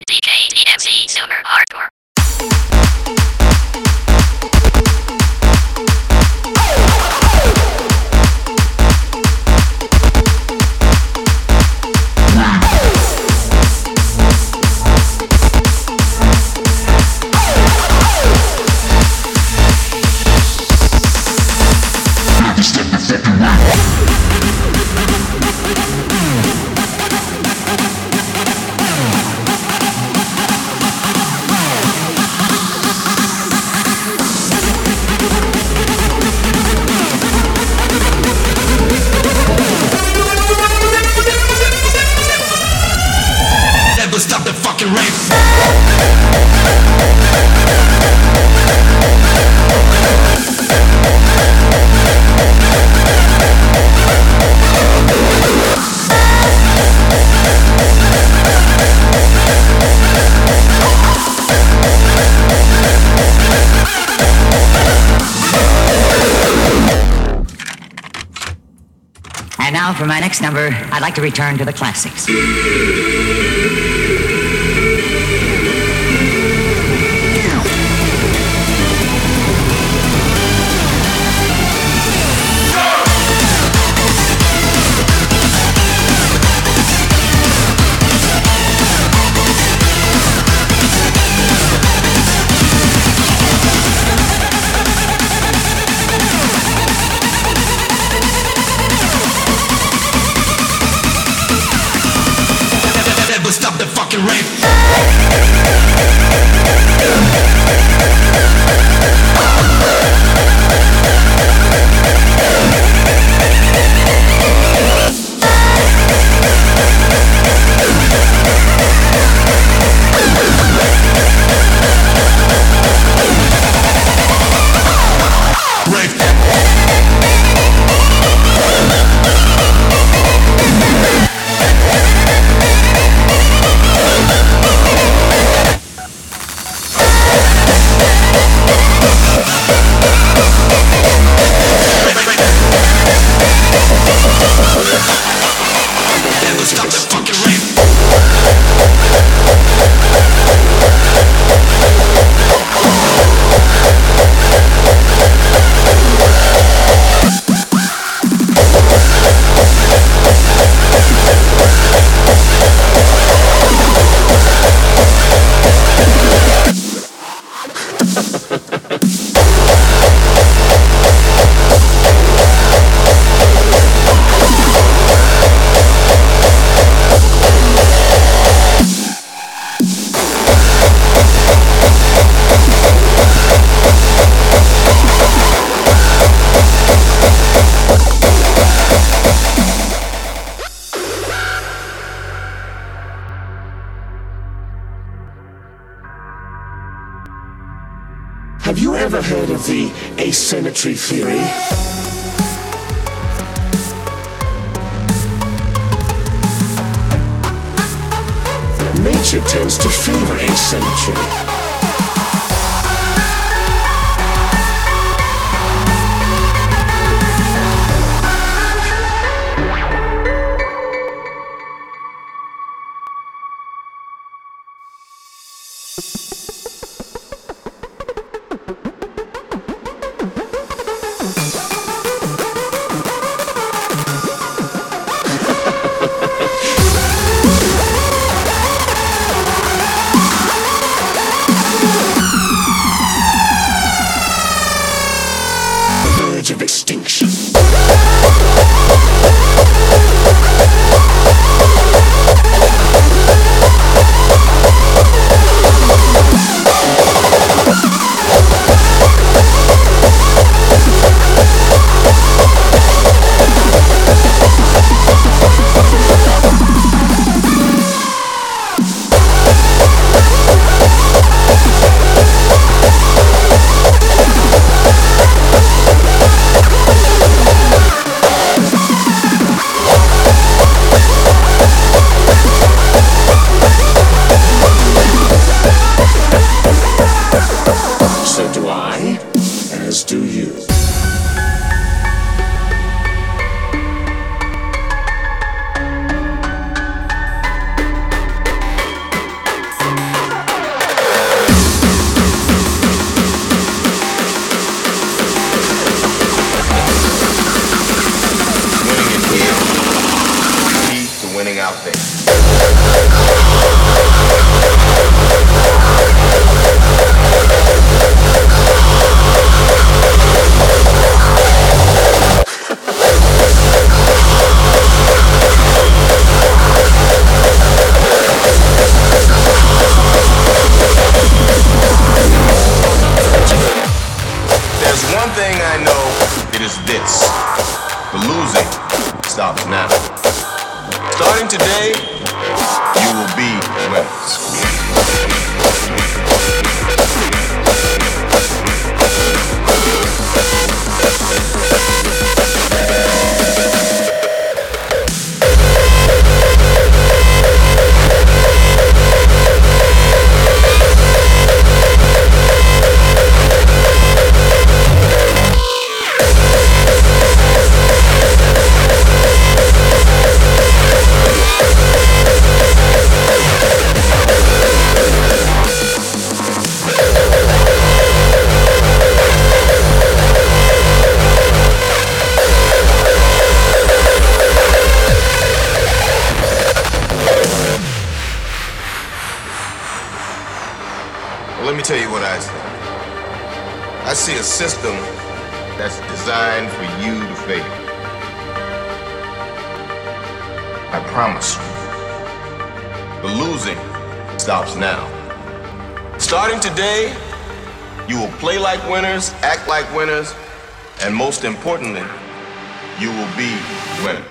DJ DMC Silver Hardcore. Stop the fucking rape. And now for my next number, I'd like to return to the classics. Stop the fucking rape. Stop the fucking rape. Have you ever heard of the asymmetry theory? Nature tends to favor asymmetry. tell you what I see. I see a system that's designed for you to fail. I promise you. The losing stops now. Starting today, you will play like winners, act like winners, and most importantly, you will be winners.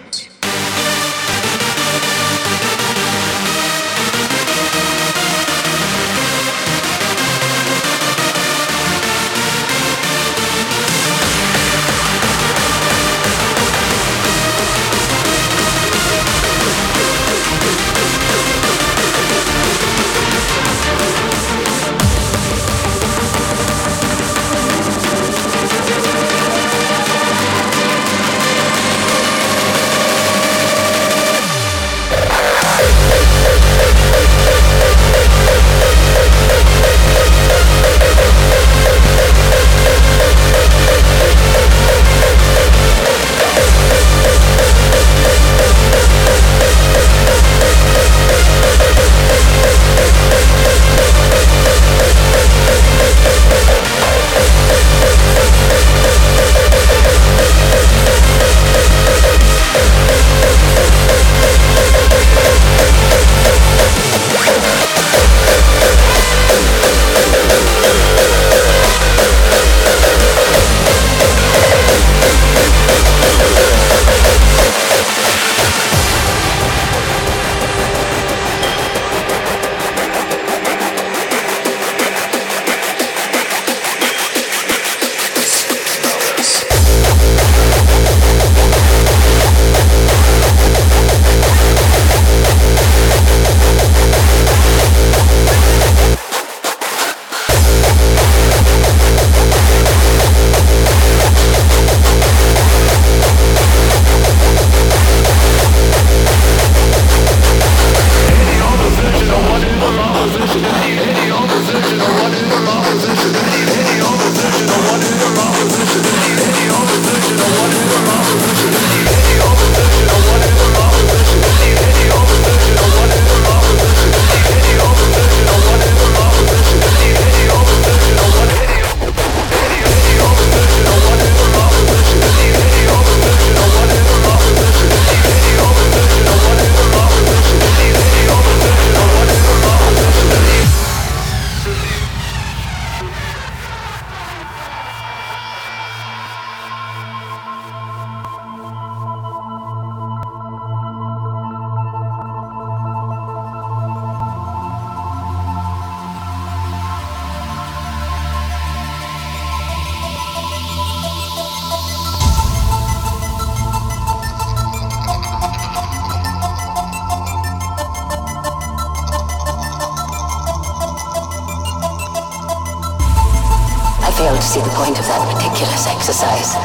failed to see the point of that ridiculous exercise,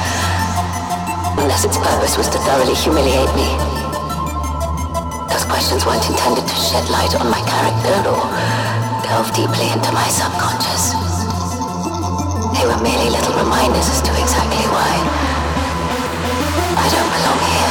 unless its purpose was to thoroughly humiliate me. Those questions weren't intended to shed light on my character or delve deeply into my subconscious. They were merely little reminders as to exactly why I don't belong here.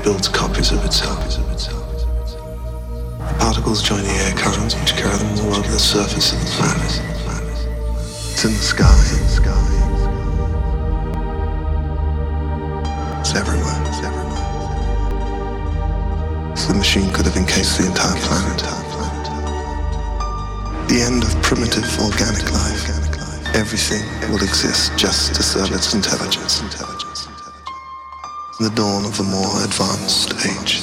builds copies of itself. Particles join the air currents which carry them all over the surface of the planet. It's in the sky. It's everywhere. So the machine could have encased the entire planet. The end of primitive organic life. Everything will exist just to serve its intelligence. The dawn of a more advanced age.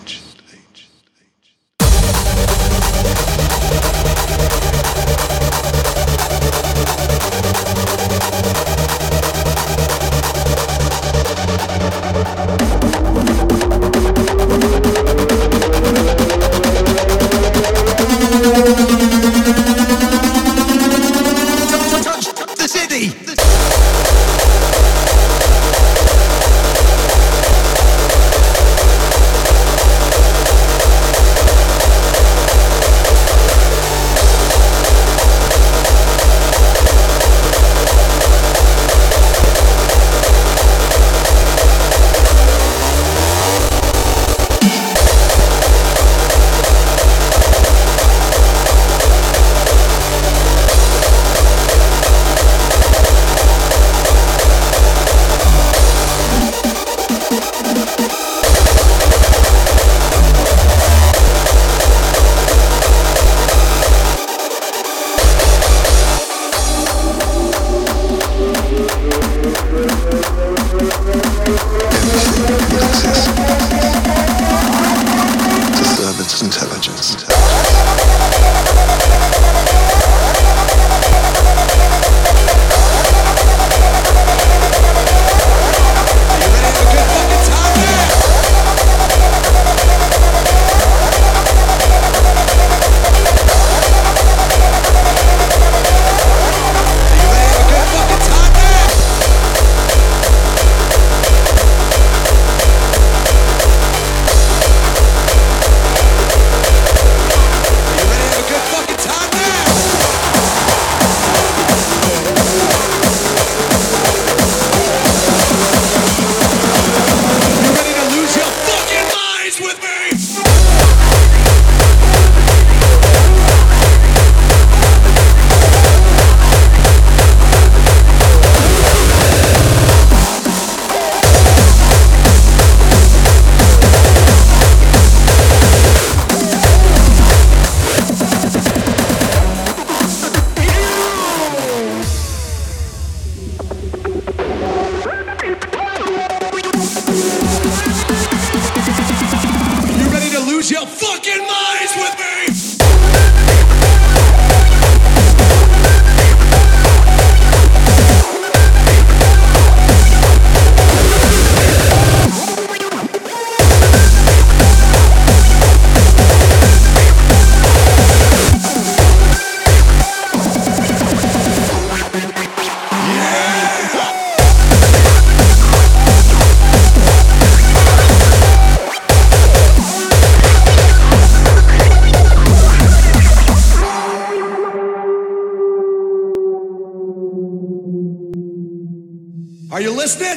Are you listening?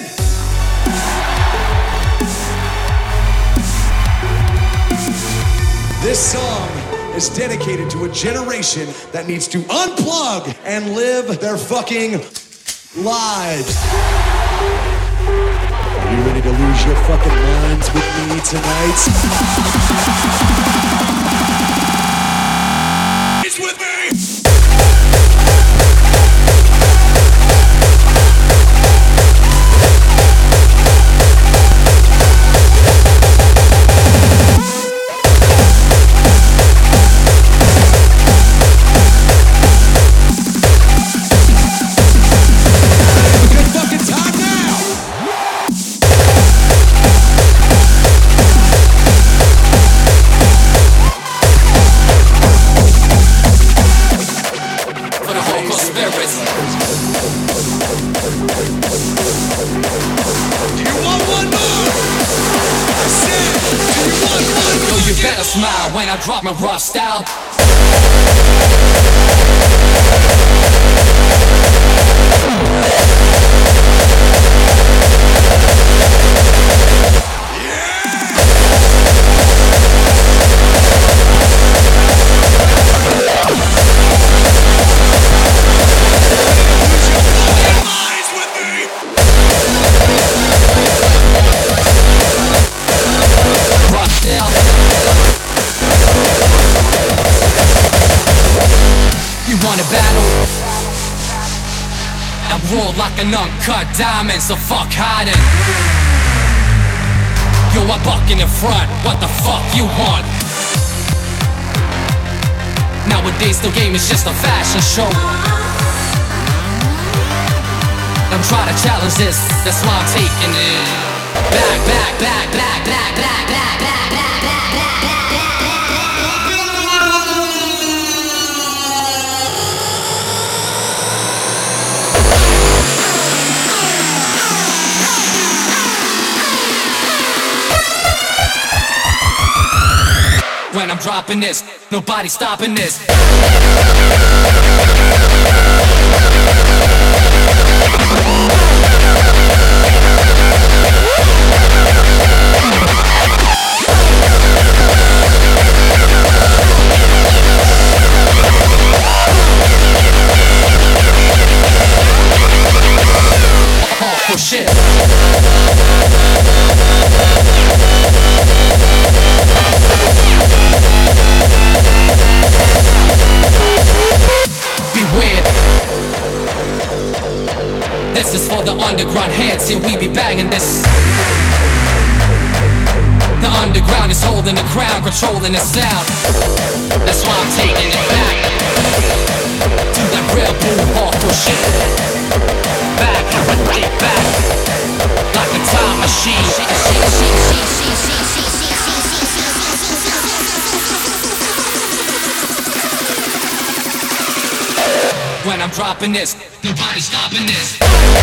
This song is dedicated to a generation that needs to unplug and live their fucking lives. Are you ready to lose your fucking minds with me tonight? It's with me! Smile when I drop my raw style. Yeah! Roll like an uncut diamond, so fuck hiding. Yo, I buck in the front, what the fuck you want? Nowadays the game is just a fashion show. I'm trying to challenge this, that's why I'm taking it back, back, back, back, back, back, back, back, back, back, back, back. When I'm dropping this, nobody's stopping this. Oh, shit. Beware. This is for the underground heads, and we be banging this. The underground is holding the crown, controlling the sound. That's why I'm taking it back to that real boom hardcore shit. Back, back, like a time machine. When I'm dropping this, nobody's stopping this.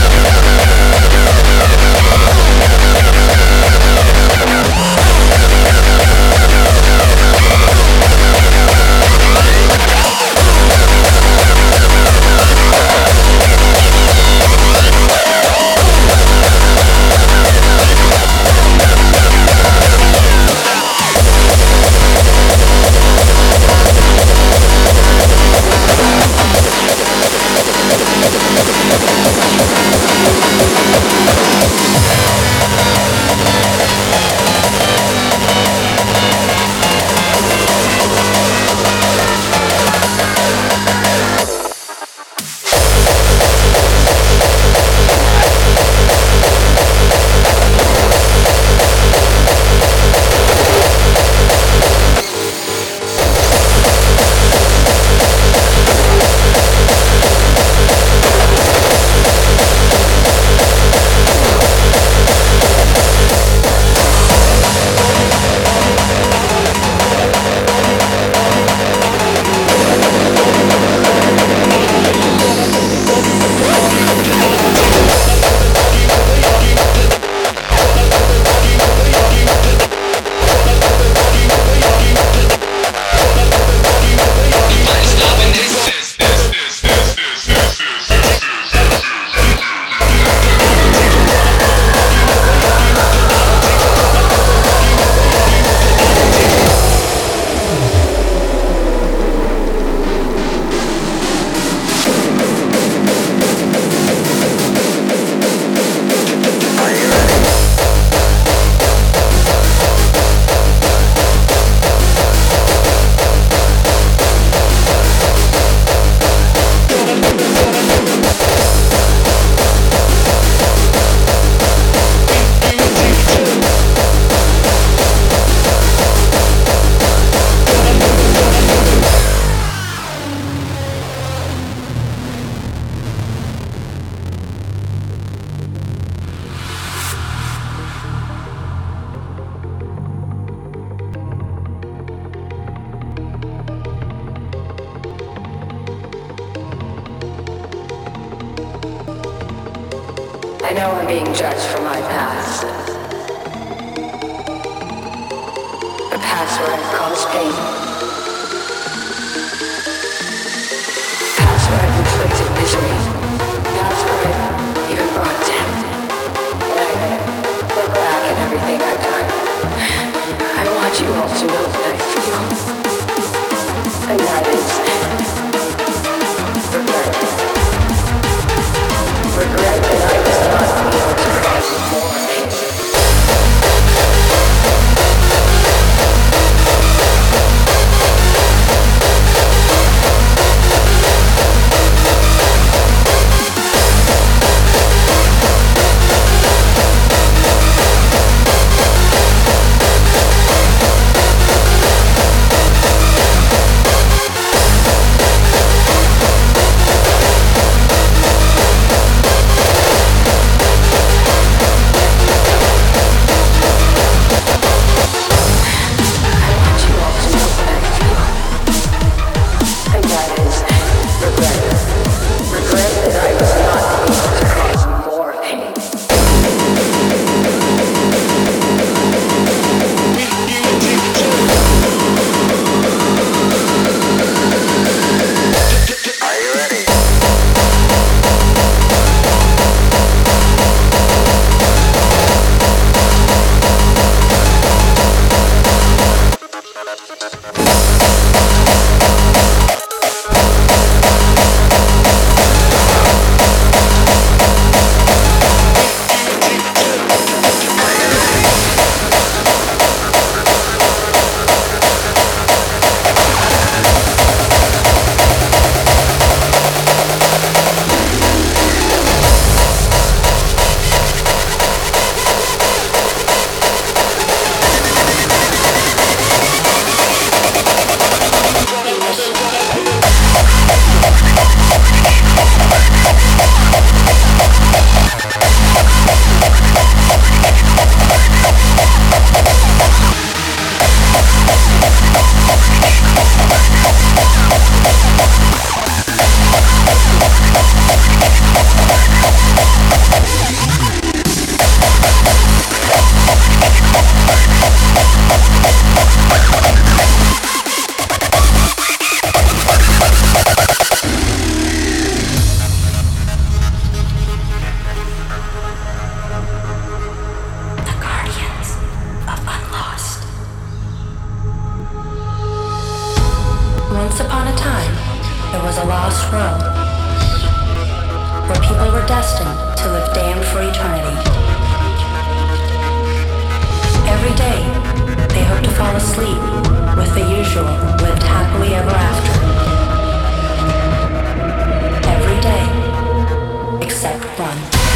I know I'm being judged for my past. A past where I've caused pain. Past where I've inflicted misery. Past where I've even brought death. And I look back at everything I've done. I want you all to know that I feel. And that is regret. Regret that I was not able to cause more pain. Once upon a time, there was a lost world where people were destined to live damned for eternity. Every day, they hoped to fall asleep with the usual lived happily ever after. Every day, except one.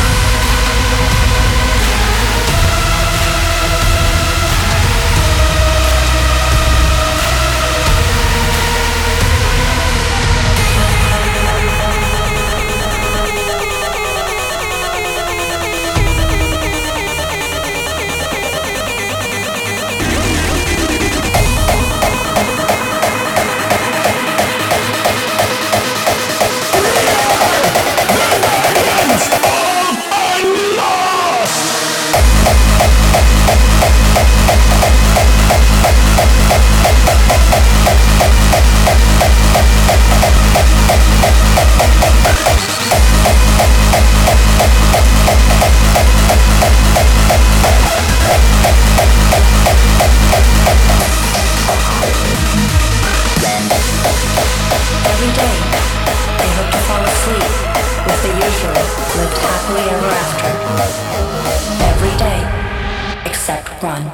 Every day, they hope to fall asleep with the usual lived happily ever after. Every day, except one.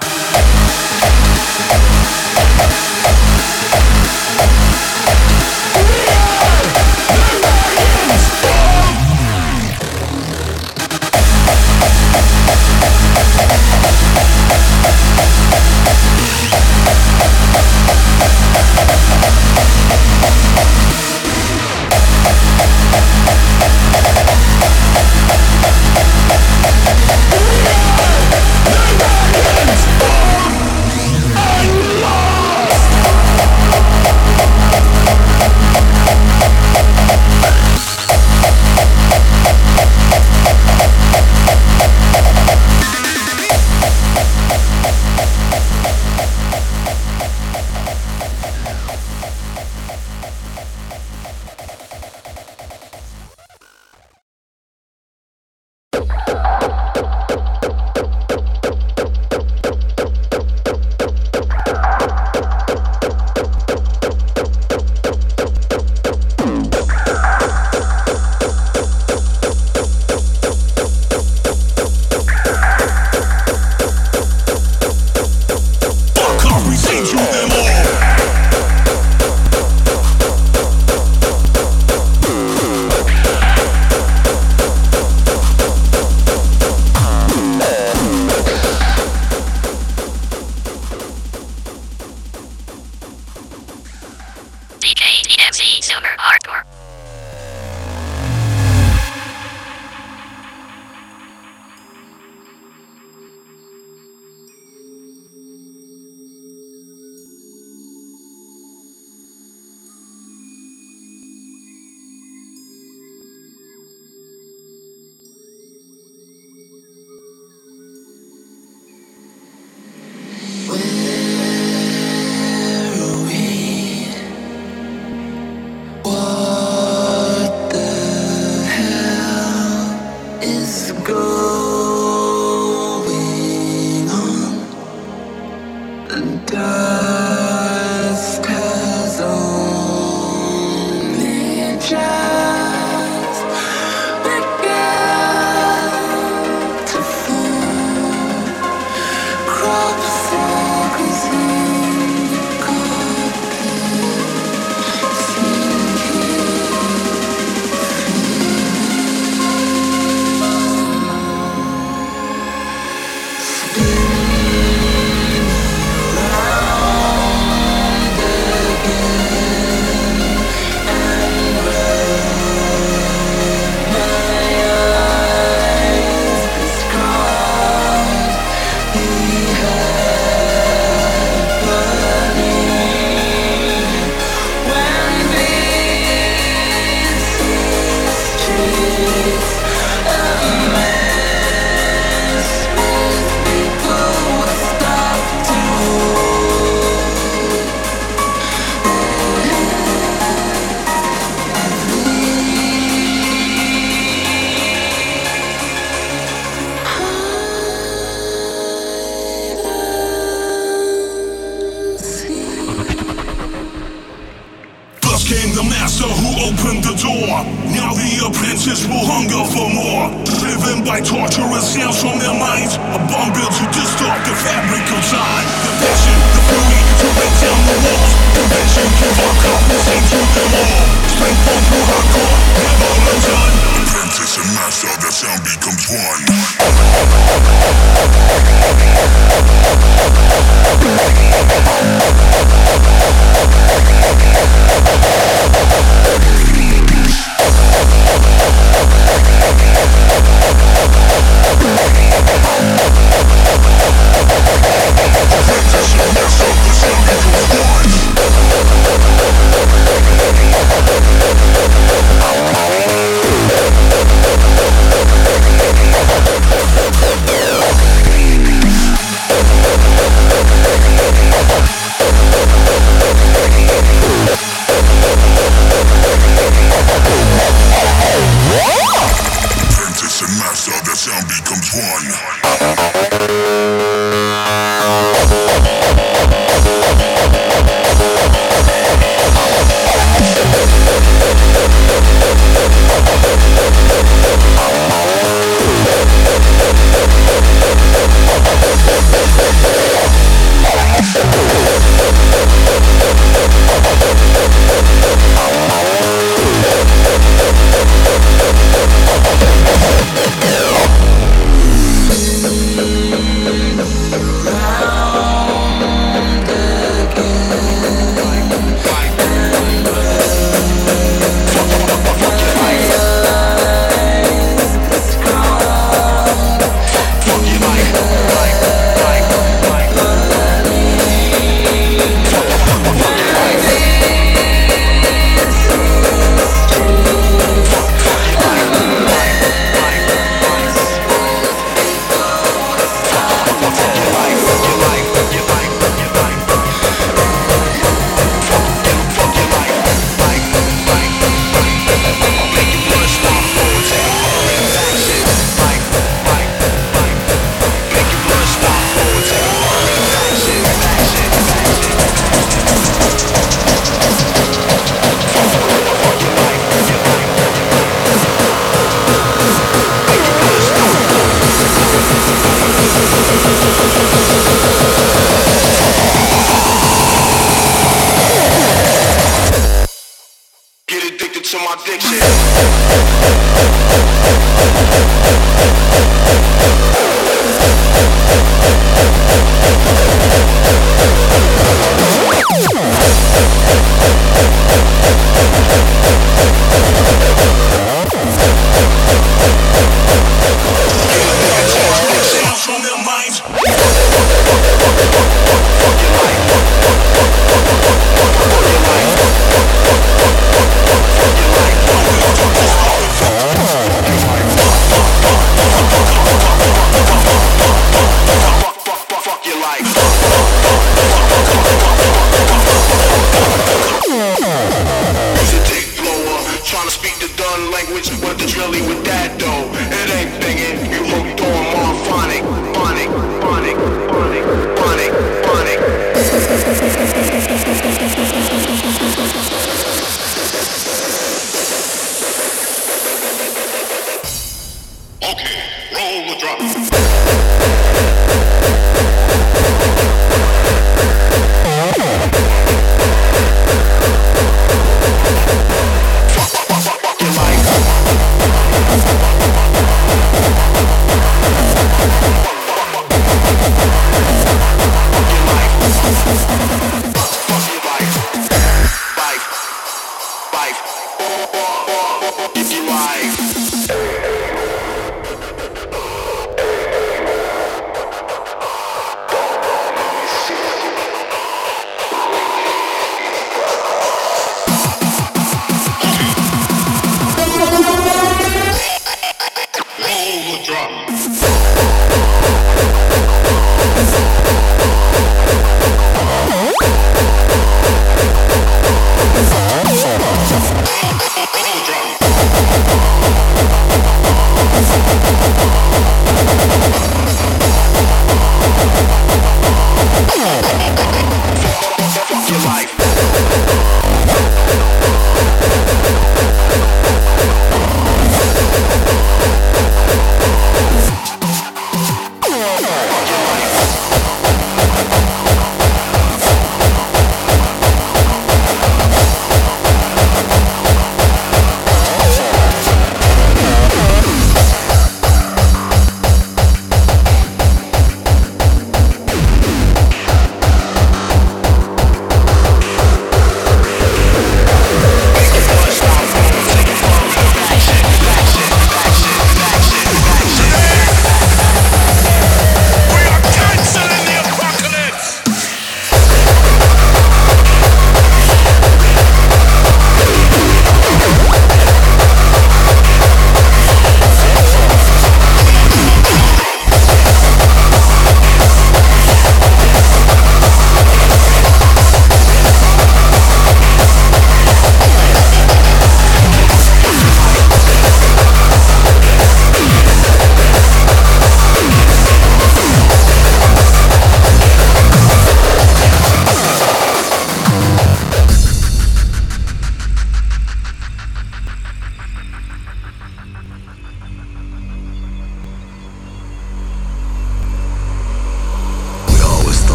First came the master who opened the door. Now the apprentice will hunger for more. Driven by torturous sounds from their minds, a bomb built to distort the fabric of time. The passion, the fury to break down the walls. Convention, give up, compensate to them all. Strength born through hardcore, never undone. Apprentice and master, the sound becomes one.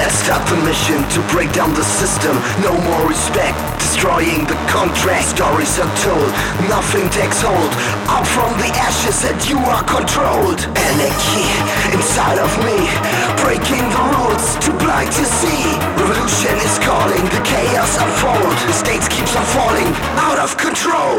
Let's start the mission to break down the system. No more respect, destroying the contract. Stories are told, nothing takes hold. Up from the ashes and you are controlled. Anarchy inside of me, breaking the rules, too blind to see. Revolution is calling, the chaos unfold. The state keeps on falling, out of control.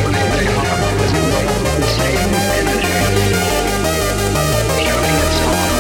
Only they are, as it were, the same energy, showing itself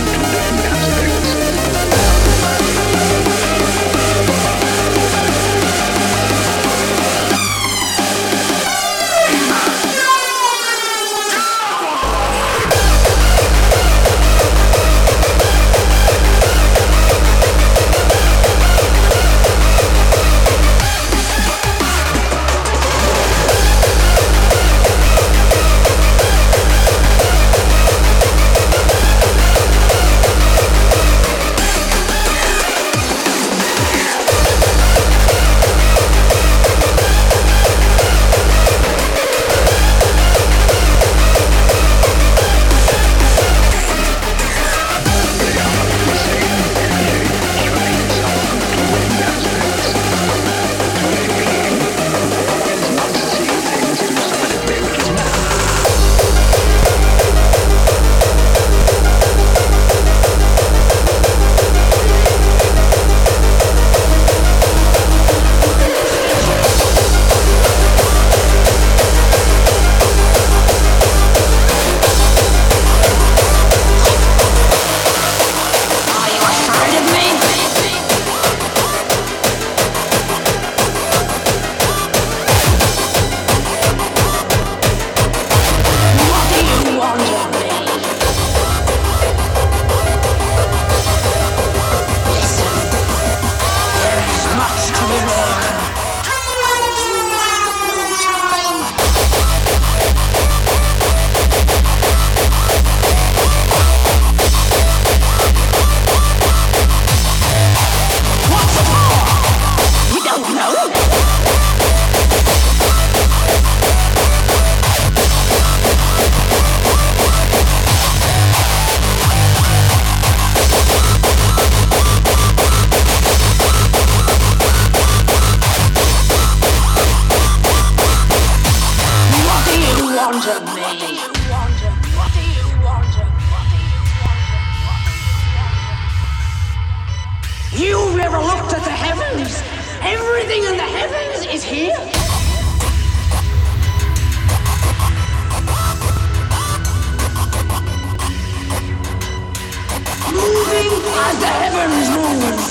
as the heavens move.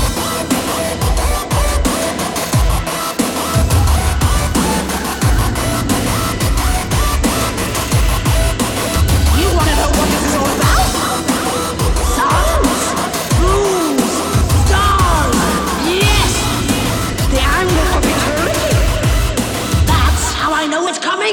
You want to know what this is all about? Suns, moons, stars, yes! The anger of eternity. That's how I know it's coming.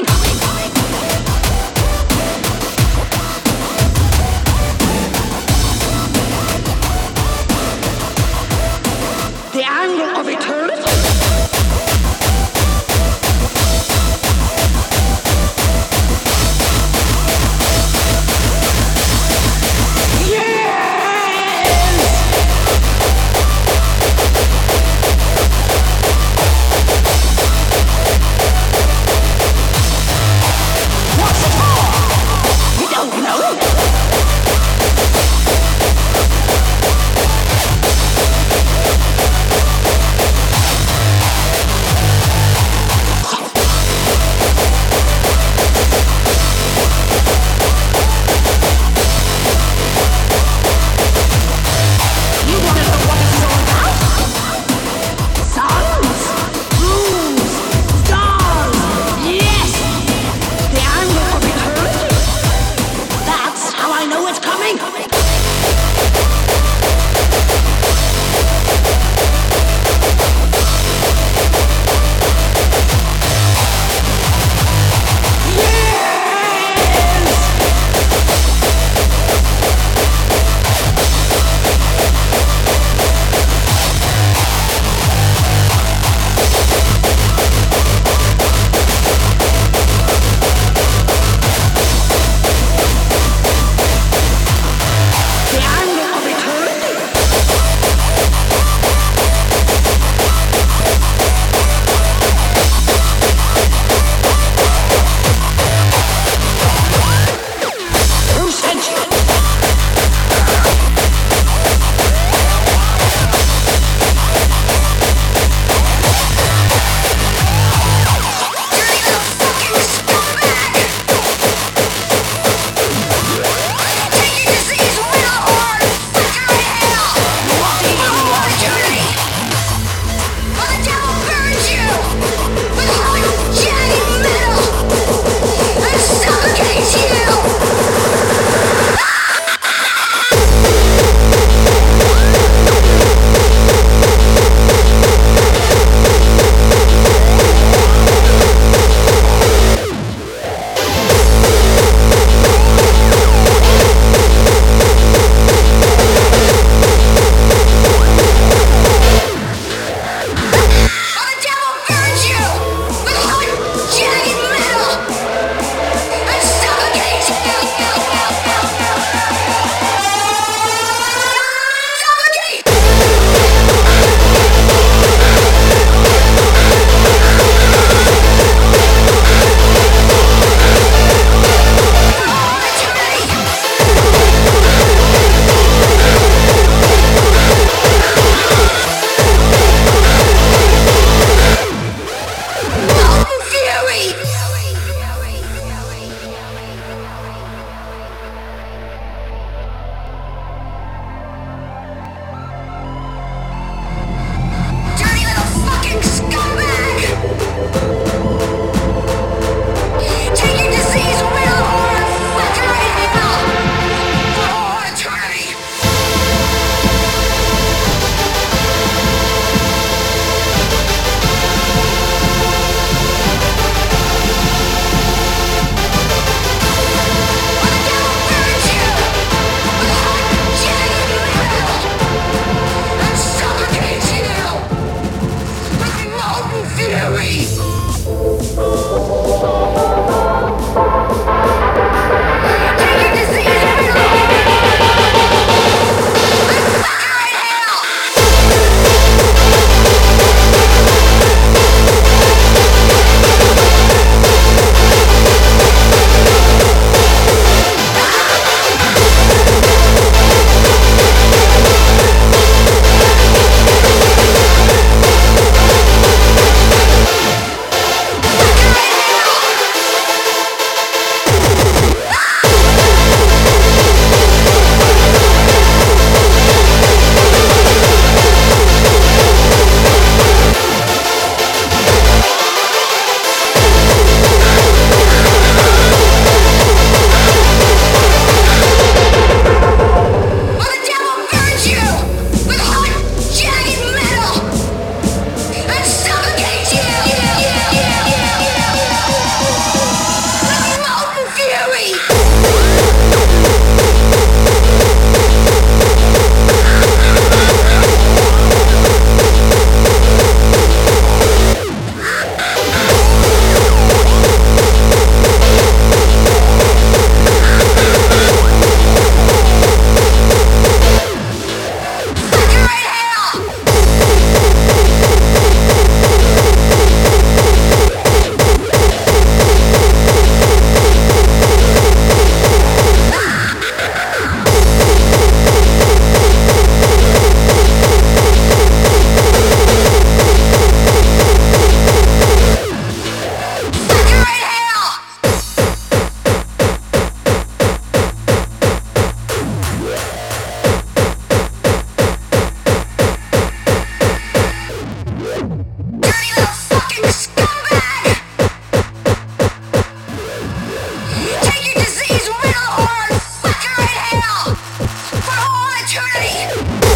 me.